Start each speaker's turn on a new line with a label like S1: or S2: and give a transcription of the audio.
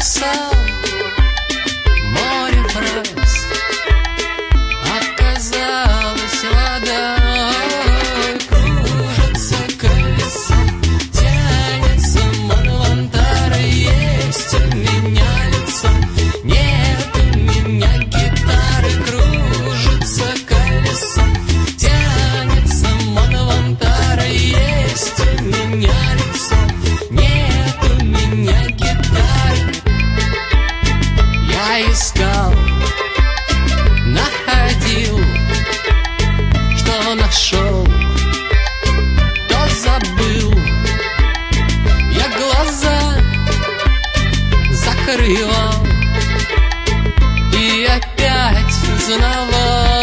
S1: написал море фраз, оказалось водой. Кружится колесо, тянется Монвантара. Есть у меня лицо, нет у меня гитары. Кружится колесо, тянется Монвантара. Есть у меня лицо, нет у меня гитары. Я искал, находил, что нашел, то забыл. Я глаза закрывал и опять узнавал.